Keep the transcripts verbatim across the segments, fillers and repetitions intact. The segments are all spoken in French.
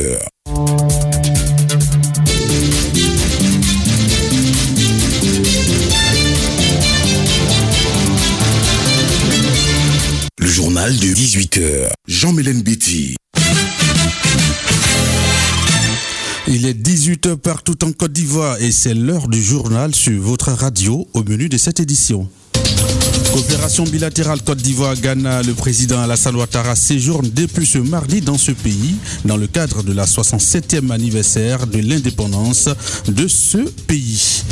heures. Le journal de dix-huit heures. Jean-Mélène Betty. Il est dix-huit heures partout en Côte d'Ivoire et c'est l'heure du journal sur votre radio au menu de cette édition. Coopération bilatérale Côte d'Ivoire-Ghana, le président Alassane Ouattara séjourne depuis ce mardi dans ce pays dans le cadre de la soixante-septième anniversaire de l'indépendance de ce pays.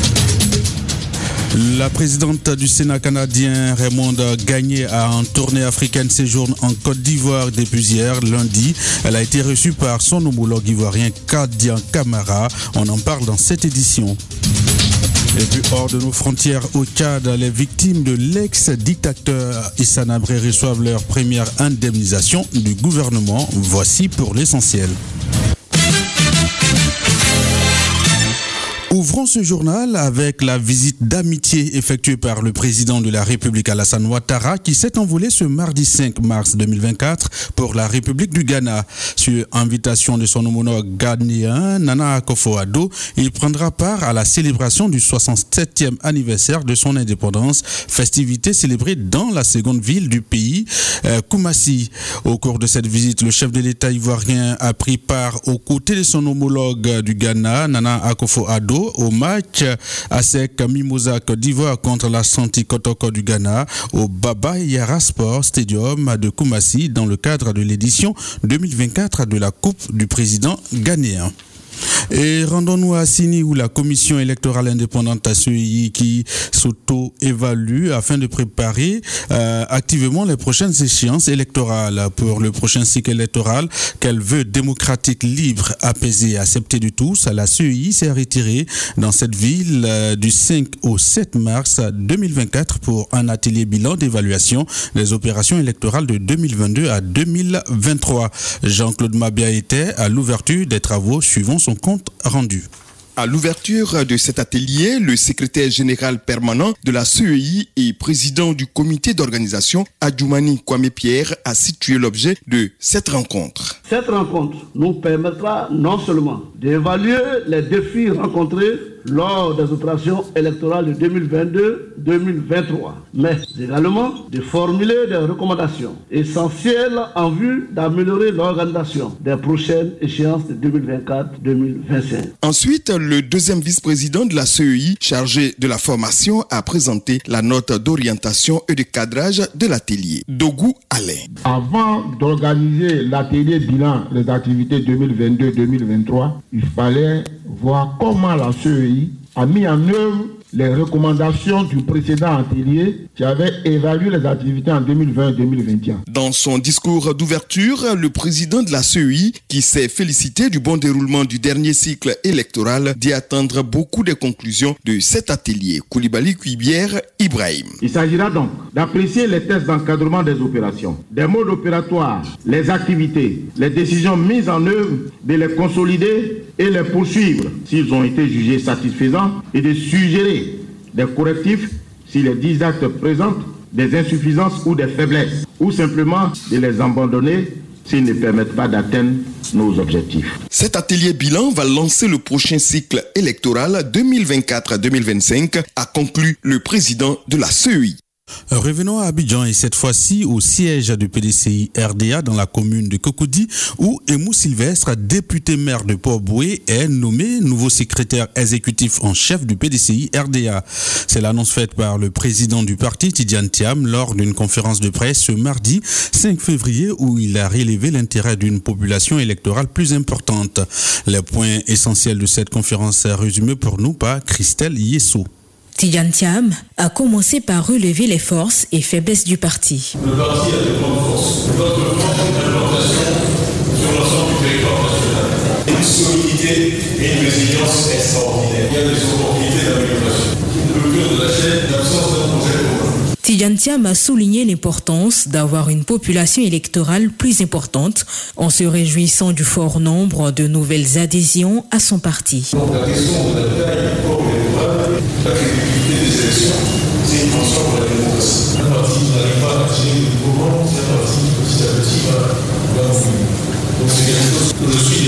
La présidente du Sénat canadien, Raymonde Gagné, a en tournée africaine séjourne en Côte d'Ivoire depuis hier, lundi. Elle a été reçue par son homologue ivoirien Kadian Camara. On en parle dans cette édition. Et puis hors de nos frontières au Tchad, les victimes de l'ex-dictateur Issa Habré reçoivent leur première indemnisation du gouvernement. Voici pour l'essentiel. Ouvrons ce journal avec la visite d'amitié effectuée par le président de la République Alassane Ouattara qui s'est envolé ce mardi cinq mars deux mille vingt-quatre pour la République du Ghana. Sur invitation de son homologue ghanéen Nana Akufo-Addo, il prendra part à la célébration du soixante-septième anniversaire de son indépendance, festivité célébrée dans la seconde ville du pays, euh, Koumassi. Au cours de cette visite, le chef de l'État ivoirien a pris part aux côtés de son homologue du Ghana, Nana Akufo-Addo, au match A S E C Mimosa Côte d'Ivoire contre la Santi Kotoko du Ghana au Baba Yara Sport Stadium de Koumassi dans le cadre de l'édition deux mille vingt-quatre de la Coupe du président ghanéen. Et rendons-nous à Sini où la commission électorale indépendante A C E I qui s'auto-évalue afin de préparer euh, activement les prochaines échéances électorales. Pour le prochain cycle électoral qu'elle veut démocratique, libre, apaisé et accepté de tous, la C E I s'est retirée dans cette ville euh, du cinq au sept mars deux mille vingt-quatre pour un atelier bilan d'évaluation des opérations électorales de deux mille vingt-deux à deux mille vingt-trois. Jean-Claude Mabia était à l'ouverture des travaux suivant son compte rendu. À l'ouverture de cet atelier, le secrétaire général permanent de la C E I et président du comité d'organisation, Adjoumani Kwame Pierre, a situé l'objet de cette rencontre. Cette rencontre nous permettra non seulement d'évaluer les défis rencontrés lors des opérations électorales de deux mille vingt-deux deux mille vingt-trois, mais également de formuler des recommandations essentielles en vue d'améliorer l'organisation des prochaines échéances de deux mille vingt-quatre deux mille vingt-cinq. Ensuite, le deuxième vice-président de la C E I, chargé de la formation, a présenté la note d'orientation et de cadrage de l'atelier. Dogou Alain. Avant d'organiser l'atelier bilan des activités deux mille vingt-deux deux mille vingt-trois, il fallait voir comment la C E I a mis en œuvre les recommandations du précédent atelier qui avait évalué les activités en deux mille vingt deux mille vingt et un. Dans son discours d'ouverture, le président de la C E I, qui s'est félicité du bon déroulement du dernier cycle électoral, dit attendre beaucoup de conclusions de cet atelier. Koulibaly Kuibière, Ibrahim. Il s'agira donc d'apprécier les tests d'encadrement des opérations, des modes opératoires, les activités, les décisions mises en œuvre, de les consolider et les poursuivre s'ils ont été jugés satisfaisants et de suggérer des correctifs si les dix actes présentent des insuffisances ou des faiblesses, ou simplement de les abandonner s'ils ne permettent pas d'atteindre nos objectifs. Cet atelier bilan va lancer le prochain cycle électoral deux mille vingt-quatre deux mille vingt-cinq, a conclu le président de la C E I. Revenons à Abidjan et cette fois-ci au siège du P D C I R D A dans la commune de Cocody où Emou Sylvestre, député maire de Port-Boué, est nommé nouveau secrétaire exécutif en chef du P D C I R D A. C'est l'annonce faite par le président du parti, Tidiane Thiam, lors d'une conférence de presse ce mardi cinq février où il a relevé l'intérêt d'une population électorale plus importante. Les points essentiels de cette conférence résumés pour nous par Christelle Yesso. Tidiane Thiam a commencé par relever les forces et faiblesses du parti. Le parti a de grandes forces. Notre force d'implantation sur l'ensemble du territoire national. Une solidité et une résilience extraordinaires. Il y a des opportunités d'amélioration. Le cœur de la chaîne, l'absence d'un projet commun. Tidiane Thiam a souligné l'importance d'avoir une population électorale plus importante en se réjouissant du fort nombre de nouvelles adhésions à son parti. Donc la question de la taille du corps électoral, la crédibilité des élections, c'est une mention pour la démocratie. Un parti qui n'arrive pas à gérer le mouvement, c'est un parti qui petit à petit va mourir. Donc c'est quelque chose que je suis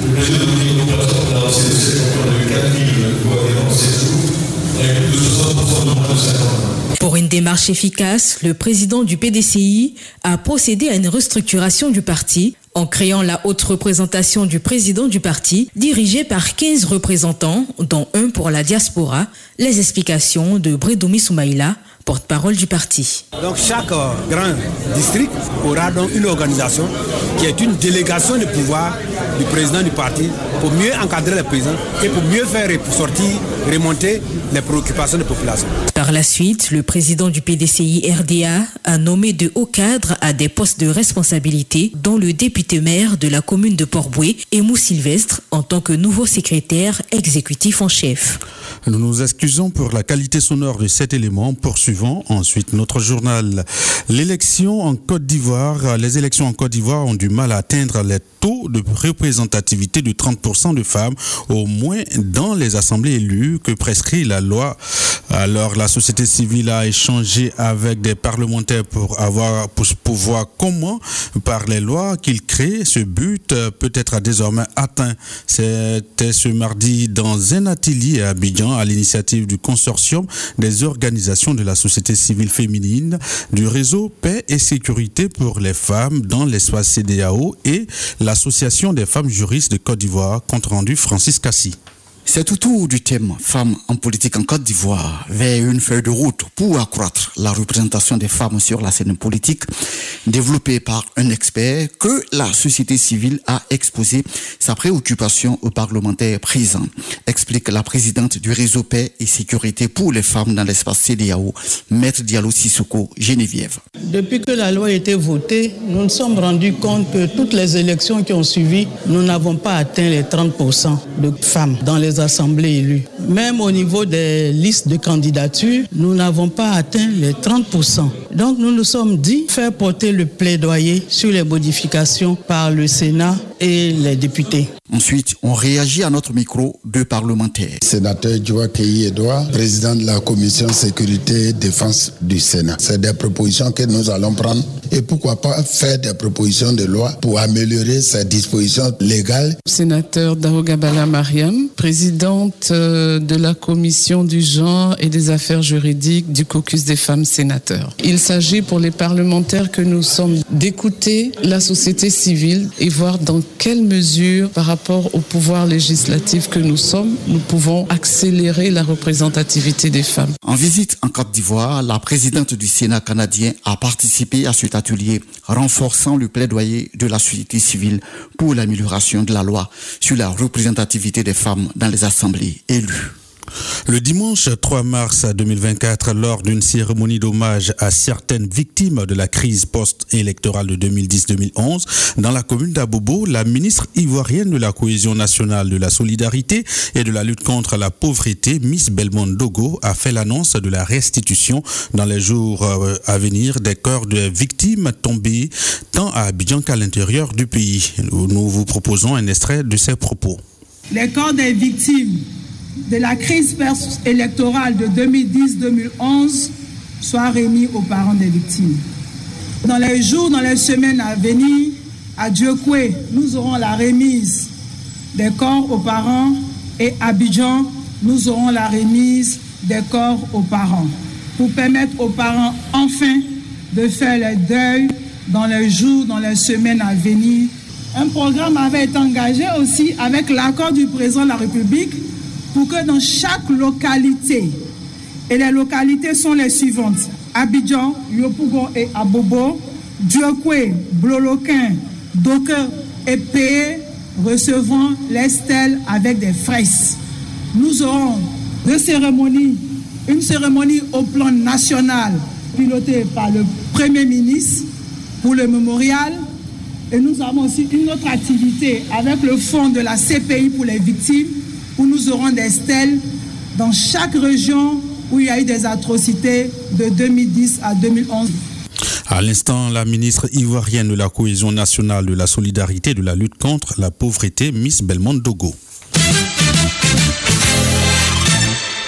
Le réseau de communication a lancé le sept octobre de quatre mille voix en sept jours, avec plus de soixante pour cent de moins de cinquante ans. Pour une démarche efficace, le président du P D C I a procédé à une restructuration du parti en créant la haute représentation du président du parti, dirigée par quinze représentants, dont un pour la diaspora. Les explications de Bredoumi Soumaïla, porte-parole du parti. Donc chaque euh, grand district aura donc une organisation qui est une délégation de pouvoir du président du parti pour mieux encadrer les présidents et pour mieux faire sortir, remonter les préoccupations des populations. Par la suite, le président du P D C I R D A a nommé de hauts cadres à des postes de responsabilité, dont le député maire de la commune de Port-Boué, Emou Sylvestre, en tant que nouveau secrétaire exécutif en chef. Nous nous excusons pour la qualité sonore de cet élément. Poursuivons ensuite notre journal. L'élection en Côte d'Ivoire, les élections en Côte d'Ivoire ont du mal à atteindre les taux de représentativité de trente pour cent de femmes, au moins dans les assemblées élues que prescrit la loi. Alors la société civile a échangé avec des parlementaires pour avoir, pour, pour voir comment, par les lois qu'ils créent, ce but peut être désormais atteint. C'était ce mardi dans un atelier à Abidjan, à l'initiative du consortium des organisations de la société civile féminine, du réseau Paix et Sécurité pour les femmes dans l'espace C D A O et l'association des femmes juristes de Côte d'Ivoire, compte rendu Francis Cassi. C'est autour du thème Femmes en politique en Côte d'Ivoire vers une feuille de route pour accroître la représentation des femmes sur la scène politique, développée par un expert, que la société civile a exposé sa préoccupation aux parlementaires présents, explique la présidente du réseau Paix et Sécurité pour les femmes dans l'espace C D A O, Maître Diallo Sissoko Geneviève. Depuis que la loi a été votée, nous nous sommes rendus compte que toutes les élections qui ont suivi, nous n'avons pas atteint les trente pour cent de femmes dans les assemblées élues. Même au niveau des listes de candidature, nous n'avons pas atteint les trente pour cent. Donc nous nous sommes dit faire porter le plaidoyer sur les modifications par le Sénat et les députés. Ensuite, on réagit à notre micro deux parlementaires. Sénateur Djoakéi Edouard, président de la commission sécurité et défense du Sénat. C'est des propositions que nous allons prendre et pourquoi pas faire des propositions de loi pour améliorer ces dispositions légales. Sénateur Darogabala Mariam, présidente de la commission du genre et des affaires juridiques du caucus des femmes sénateurs. Il s'agit pour les parlementaires que nous sommes d'écouter la société civile et voir dans quelle mesure, par rapport au pouvoir législatif que nous sommes, nous pouvons accélérer la représentativité des femmes. En visite en Côte d'Ivoire, la présidente du Sénat canadien a participé à cet atelier renforçant le plaidoyer de la société civile pour l'amélioration de la loi sur la représentativité des femmes dans les assemblées élues. Le dimanche trois mars deux mille vingt-quatre, lors d'une cérémonie d'hommage à certaines victimes de la crise post-électorale de deux mille dix deux mille onze, dans la commune d'Abobo, la ministre ivoirienne de la cohésion nationale, de la solidarité et de la lutte contre la pauvreté, Miss Belmondo Dogo, a fait l'annonce de la restitution dans les jours à venir des corps de victimes tombées tant à Abidjan qu'à l'intérieur du pays. Nous vous proposons un extrait de ses propos. Les corps des victimes de la crise électorale de deux mille dix deux mille onze soient remis aux parents des victimes. Dans les jours, dans les semaines à venir, à Djokwe, nous aurons la remise des corps aux parents et à Abidjan, nous aurons la remise des corps aux parents pour permettre aux parents enfin de faire le deuil dans les jours, dans les semaines à venir. Un programme avait été engagé aussi avec l'accord du président de la République pour que dans chaque localité, et les localités sont les suivantes: Abidjan, Yopougon et Abobo, Djokwe, Bloloquin, Docker et Péé recevront les stèles avec des fresques. Nous aurons deux cérémonies, une cérémonie au plan national pilotée par le Premier ministre pour le mémorial, et nous avons aussi une autre activité avec le fonds de la C P I pour les victimes, où nous aurons des stèles dans chaque région où il y a eu des atrocités de deux mille dix à deux mille onze. À l'instant, la ministre ivoirienne de la cohésion nationale, de la solidarité et de la lutte contre la pauvreté, Miss Belmondo Dogo. Le nouveau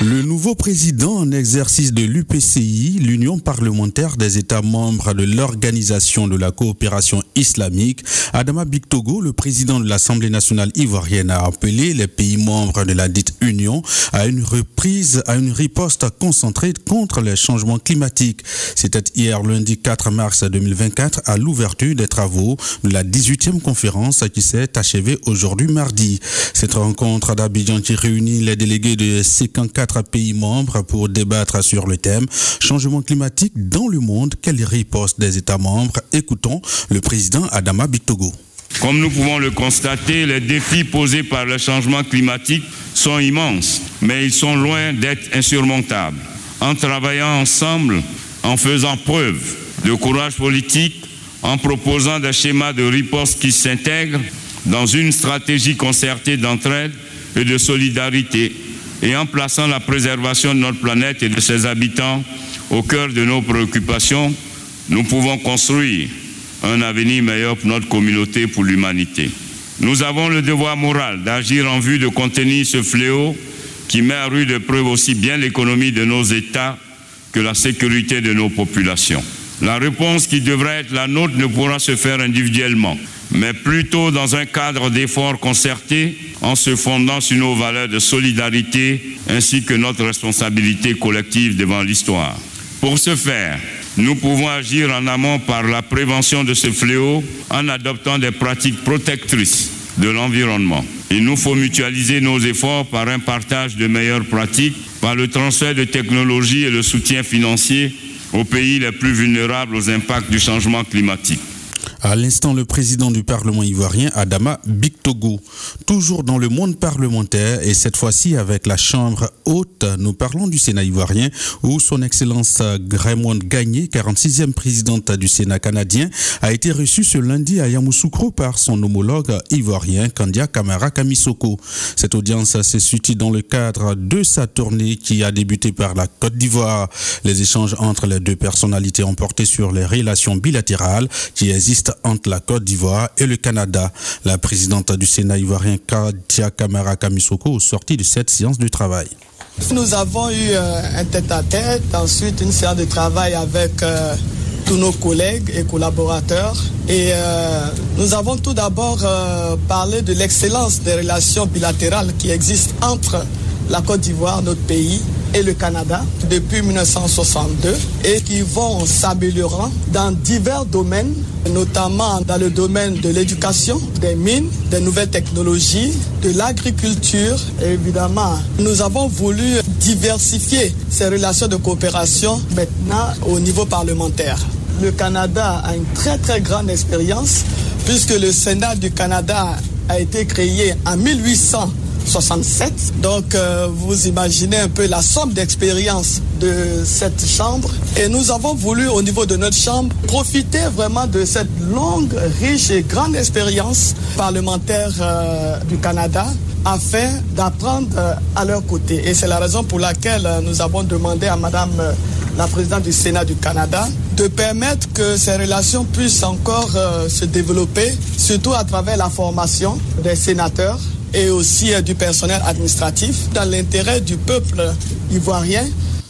nouveau président en exercice de l'U P C I, l'Union parlementaire des États membres de l'Organisation de la coopération islamique, Adama Bictogo, le président de l'Assemblée nationale ivoirienne, a appelé les pays membres de la dite Union à une reprise, à une riposte concentrée contre les changements climatiques. C'était hier lundi quatre mars deux mille vingt-quatre à l'ouverture des travaux de la dix-huitième conférence qui s'est achevée aujourd'hui mardi. Cette rencontre d'Abidjan qui réunit les délégués de cinquante-quatre pays membres pour débattre sur le thème changement climatique dans le monde, quelle riposte des États membres? Écoutons le président Adama Bictogo. Comme nous pouvons le constater, les défis posés par le changement climatique sont immenses, mais ils sont loin d'être insurmontables. En travaillant ensemble, en faisant preuve de courage politique, en proposant des schémas de riposte qui s'intègrent dans une stratégie concertée d'entraide et de solidarité, et en plaçant la préservation de notre planète et de ses habitants au cœur de nos préoccupations, nous pouvons construire un avenir meilleur pour notre communauté, pour l'humanité. Nous avons le devoir moral d'agir en vue de contenir ce fléau qui met à rude épreuve aussi bien l'économie de nos États que la sécurité de nos populations. La réponse qui devrait être la nôtre ne pourra se faire individuellement, mais plutôt dans un cadre d'efforts concertés en se fondant sur nos valeurs de solidarité ainsi que notre responsabilité collective devant l'histoire. Pour ce faire, nous pouvons agir en amont par la prévention de ce fléau en adoptant des pratiques protectrices de l'environnement. Il nous faut mutualiser nos efforts par un partage de meilleures pratiques, par le transfert de technologies et le soutien financier aux pays les plus vulnérables aux impacts du changement climatique. À l'instant, le président du Parlement ivoirien, Adama Bictogo. Toujours dans le monde parlementaire et cette fois-ci avec la Chambre haute, nous parlons du Sénat ivoirien où son Excellence Raymond Gagné, quarante-sixième présidente du Sénat canadien, a été reçue ce lundi à Yamoussoukro par son homologue ivoirien, Kandia Camara Kamisoko. Cette audience s'est située dans le cadre de sa tournée qui a débuté par la Côte d'Ivoire. Les échanges entre les deux personnalités ont porté sur les relations bilatérales qui existent entre la Côte d'Ivoire et le Canada. La présidente du Sénat ivoirien, Kandia Camara Kamisoko, sortie de cette séance de travail. Nous avons eu euh, un tête-à-tête, ensuite une séance de travail avec euh, tous nos collègues et collaborateurs. Et euh, nous avons tout d'abord euh, parlé de l'excellence des relations bilatérales qui existent entre la Côte d'Ivoire, notre pays, et le Canada depuis mille neuf cent soixante-deux et qui vont s'améliorant dans divers domaines, notamment dans le domaine de l'éducation, des mines, des nouvelles technologies, de l'agriculture. Et évidemment, nous avons voulu diversifier ces relations de coopération maintenant au niveau parlementaire. Le Canada a une très très grande expérience puisque le Sénat du Canada a été créé en mille huit cent soixante-sept. Donc euh, vous imaginez un peu la somme d'expérience de cette chambre. Et nous avons voulu au niveau de notre chambre profiter vraiment de cette longue, riche et grande expérience parlementaire euh, du Canada afin d'apprendre euh, à leur côté. Et c'est la raison pour laquelle euh, nous avons demandé à Madame euh, la présidente du Sénat du Canada de permettre que ces relations puissent encore euh, se développer, surtout à travers la formation des sénateurs et aussi euh, du personnel administratif dans l'intérêt du peuple ivoirien.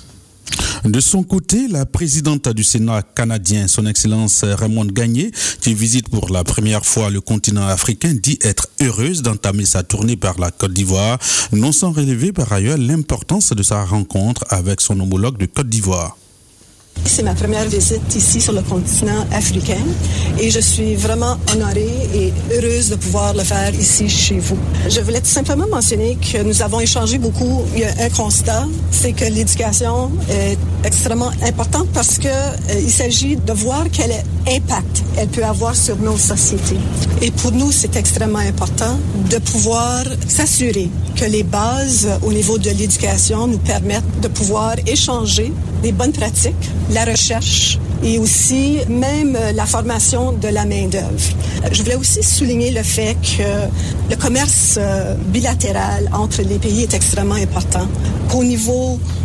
De son côté, la présidente du Sénat canadien, son Excellence Raymond Gagné, qui visite pour la première fois le continent africain, dit être heureuse d'entamer sa tournée par la Côte d'Ivoire, non sans relever par ailleurs l'importance de sa rencontre avec son homologue de Côte d'Ivoire. C'est ma première visite ici sur le continent africain et je suis vraiment honorée et heureuse de pouvoir le faire ici chez vous. Je voulais tout simplement mentionner que nous avons échangé beaucoup. Il y a un constat, c'est que l'éducation est extrêmement importante parce qu'il euh, s'agit de voir quel impact elle peut avoir sur nos sociétés. Et pour nous, c'est extrêmement important de pouvoir s'assurer que les bases au niveau de l'éducation nous permettent de pouvoir échanger des bonnes pratiques, la recherche et aussi même la formation de la main-d'œuvre. Je voulais aussi souligner le fait que le commerce bilatéral entre les pays est extrêmement important, qu'au niveau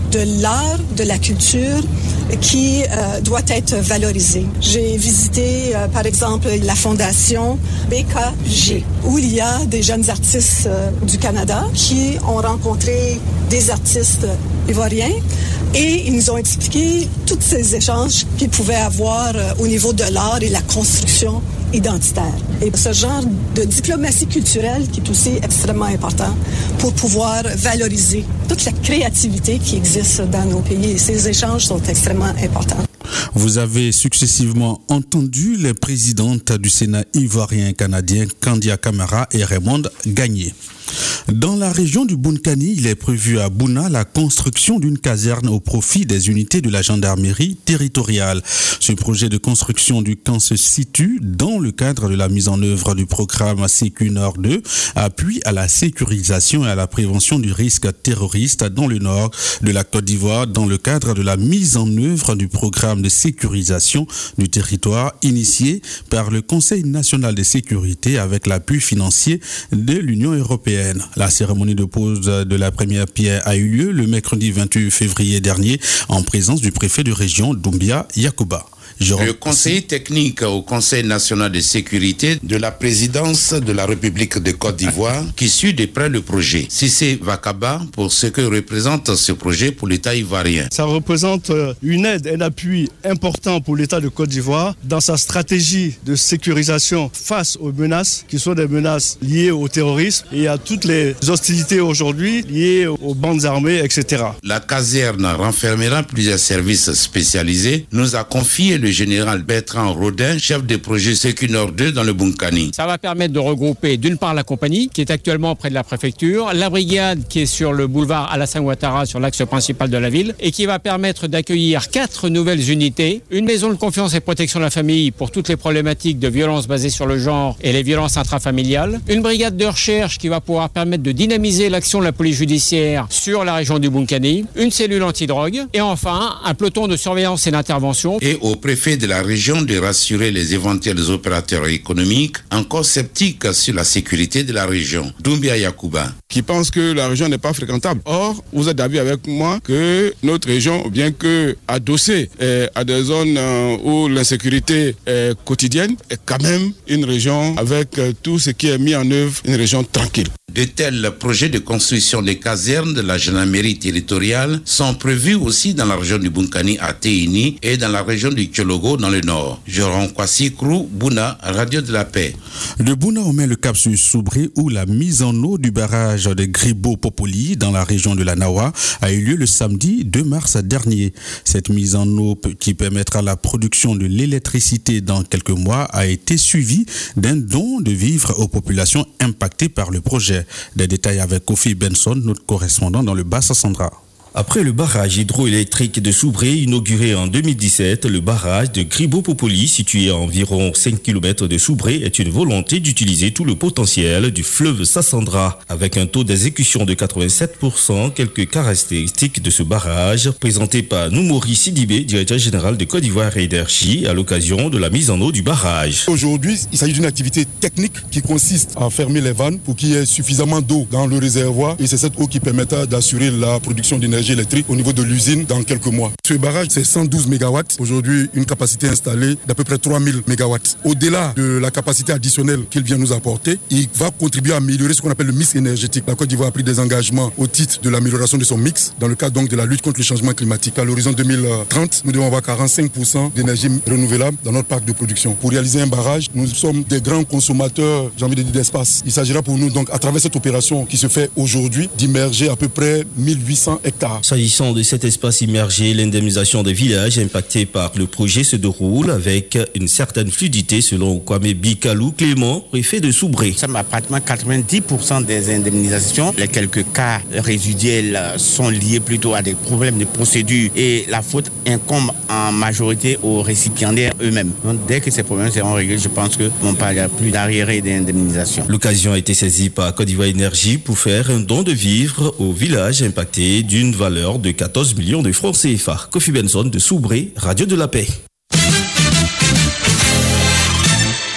de l'art, de la culture qui euh, doit être valorisé. J'ai visité, euh, par exemple, la fondation B K G, où il y a des jeunes artistes euh, du Canada qui ont rencontré des artistes ivoiriens et ils nous ont expliqué tous ces échanges qu'ils pouvaient avoir euh, au niveau de l'art et la construction identitaire. Et ce genre de diplomatie culturelle qui est aussi extrêmement important pour pouvoir valoriser toute la créativité qui existe dans nos pays. Et ces échanges sont extrêmement importants. Vous avez successivement entendu les présidentes du Sénat ivoirien canadien Kandia Camara et Raymond Gagné. Dans la région du Bunkani, il est prévu à Bouna la construction d'une caserne au profit des unités de la gendarmerie territoriale. Ce projet de construction du camp se situe dans le cadre de la mise en œuvre du programme Sécu Nord deux, appui à la sécurisation et à la prévention du risque terroriste dans le nord de la Côte d'Ivoire, dans le cadre de la mise en œuvre du programme de sécurisation du territoire initié par le Conseil national de sécurité avec l'appui financier de l'Union européenne. La cérémonie de pose de la première pierre a eu lieu le mercredi vingt-huit février dernier en présence du préfet de région Doumbia Yacouba. Jérôme. Le conseiller technique au Conseil national de sécurité de la présidence de la République de Côte d'Ivoire qui suit de près le projet. Cissé Vakaba pour ce que représente ce projet pour l'État ivoirien. Ça représente une aide, un appui important pour l'État de Côte d'Ivoire dans sa stratégie de sécurisation face aux menaces qui sont des menaces liées au terrorisme et à toutes les hostilités aujourd'hui liées aux bandes armées, et cetera. La caserne renfermera plusieurs services spécialisés, nous a confié le général Bertrand Rodin, chef de projet Sécu Nord deux dans le Bunkani. Ça va permettre de regrouper d'une part la compagnie qui est actuellement près de la préfecture, la brigade qui est sur le boulevard Alassane Ouattara sur l'axe principal de la ville et qui va permettre d'accueillir quatre nouvelles unités, une maison de confiance et protection de la famille pour toutes les problématiques de violences basées sur le genre et les violences intrafamiliales, une brigade de recherche qui va pouvoir permettre de dynamiser l'action de la police judiciaire sur la région du Bunkani, une cellule antidrogue et enfin un peloton de surveillance et d'intervention. Et au préfet de la région de rassurer les éventuels opérateurs économiques encore sceptiques sur la sécurité de la région. Doumbia Yacouba. Qui pense que la région n'est pas fréquentable. Or, vous êtes d'avis avec moi que notre région, bien que adossée euh, à des zones euh, où l'insécurité est quotidienne, est quand même une région avec euh, tout ce qui est mis en œuvre, une région tranquille. De tels projets de construction des casernes de la gendarmerie territoriale sont prévus aussi dans la région du Bunkani à Téini et dans la région du Tchologo dans le nord. Jérôme Kwasi Krou, Bouna, Radio de la Paix. De Bouna, on met le cap sur Soubré où la mise en eau du barrage de Gribo-Popoli dans la région de la Nawa a eu lieu le samedi deux mars dernier. Cette mise en eau qui permettra la production de l'électricité dans quelques mois a été suivie d'un don de vivres aux populations impactées par le projet. Des détails avec Kofi Benson, notre correspondant dans le Bas-Sassandra. Après le barrage hydroélectrique de Soubré inauguré en deux mille dix-sept, le barrage de Gribo-Popoli, situé à environ cinq kilomètres de Soubré, est une volonté d'utiliser tout le potentiel du fleuve Sassandra. Avec un taux d'exécution de quatre-vingt-sept pour cent, quelques caractéristiques de ce barrage, présenté par Noumouri Sidibé, directeur général de Côte d'Ivoire Énergie, à l'occasion de la mise en eau du barrage. Aujourd'hui, il s'agit d'une activité technique qui consiste à fermer les vannes pour qu'il y ait suffisamment d'eau dans le réservoir et c'est cette eau qui permettra d'assurer la production d'énergie électrique au niveau de l'usine dans quelques mois. Ce barrage, c'est cent douze mégawatts. Aujourd'hui, une capacité installée d'à peu près trois mille mégawatts. Au-delà de la capacité additionnelle qu'il vient nous apporter, il va contribuer à améliorer ce qu'on appelle le mix énergétique. La Côte d'Ivoire a pris des engagements au titre de l'amélioration de son mix dans le cadre donc de la lutte contre le changement climatique. À l'horizon deux mille trente, nous devons avoir quarante-cinq pour cent d'énergie renouvelable dans notre parc de production. Pour réaliser un barrage, nous sommes des grands consommateurs, j'ai envie de dire, d'espace. Il s'agira pour nous donc, à travers cette opération qui se fait aujourd'hui, d'immerger à peu près mille huit cents hectares. S'agissant de cet espace immergé, l'indemnisation des villages impactés par le projet se déroule avec une certaine fluidité selon Kwame Bikalou Clément, préfet de Soubré. Nous sommes à pratiquement quatre-vingt-dix pour cent des indemnisations. Les quelques cas résiduels sont liés plutôt à des problèmes de procédure et la faute incombe en majorité aux récipiendaires eux-mêmes. Donc dès que ces problèmes seront réglés, je pense qu'on ne parlera plus d'arriérés d'indemnisation. L'occasion a été saisie par Côte d'Ivoire Énergie pour faire un don de vivres aux villages impactés d'une valeur de quatorze millions de francs C F A. Kofi Benson de Soubré, Radio de la Paix.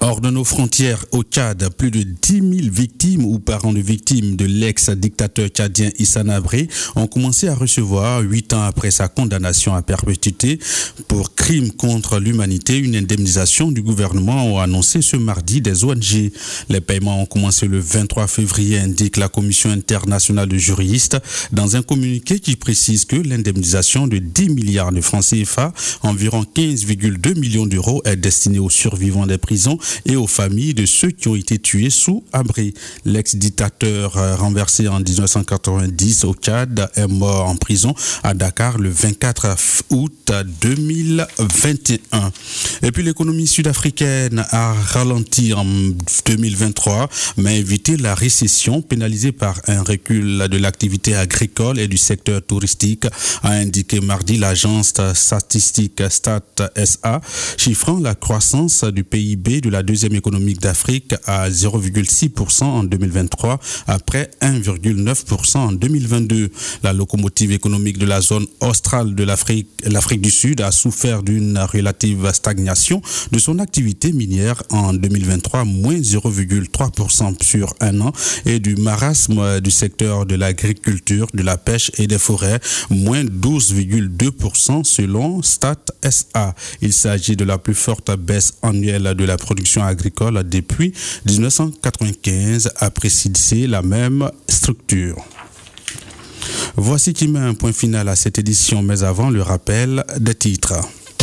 Hors de nos frontières, au Tchad, plus de dix mille victimes ou parents de victimes de l'ex-dictateur tchadien Hissène Habré ont commencé à recevoir, huit ans après sa condamnation à perpétuité pour crime contre l'humanité, une indemnisation du gouvernement, ont annoncé ce mardi des O N G. Les paiements ont commencé le vingt-trois février, indique la Commission internationale de juristes, dans un communiqué qui précise que l'indemnisation de dix milliards de francs C F A, environ quinze virgule deux millions d'euros, est destinée aux survivants des prisons et aux familles de ceux qui ont été tués sous Habré. L'ex-dictateur renversé en dix-neuf cent quatre-vingt-dix au Tchad est mort en prison à Dakar le vingt-quatre août deux mille vingt et un. Et puis l'économie sud-africaine a ralenti en deux mille vingt-trois, mais évité la récession pénalisée par un recul de l'activité agricole et du secteur touristique, a indiqué mardi l'agence statistique Stat S A, chiffrant la croissance du P I B de la deuxième économique d'Afrique à zéro virgule six pour cent en deux mille vingt-trois, après un virgule neuf pour cent en deux mille vingt-deux. La locomotive économique de la zone australe de l'Afrique, l'Afrique du Sud, a souffert d'une relative stagnation de son activité minière en deux mille vingt-trois, moins zéro virgule trois pour cent sur un an, et du marasme du secteur de l'agriculture, de la pêche et des forêts, moins douze virgule deux pour cent selon Stat S A. Il s'agit de la plus forte baisse annuelle de la production agricole depuis dix-neuf cent quatre-vingt-quinze, a précisé la même structure. Voici qui met un point final à cette édition, mais avant le rappel des titres.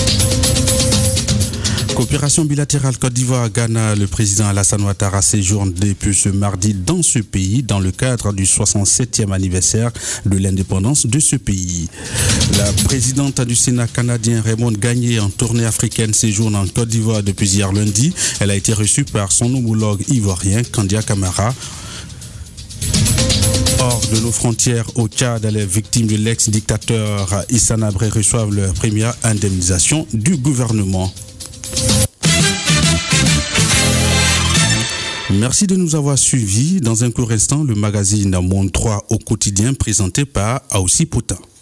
Coopération bilatérale Côte d'Ivoire-Ghana, le président Alassane Ouattara séjourne depuis ce mardi dans ce pays dans le cadre du soixante-septième anniversaire de l'indépendance de ce pays. La présidente du Sénat canadien Raymond Gagné, en tournée africaine, séjourne en Côte d'Ivoire depuis hier lundi. Elle a été reçue par son homologue ivoirien Kandia Camara. Hors de nos frontières, au Tchad, les victimes de l'ex-dictateur Hissène Habré reçoivent leur première indemnisation du gouvernement. Merci de nous avoir suivis. Dans un court instant, le magazine Monde trois au quotidien présenté par Aoussi Poutin.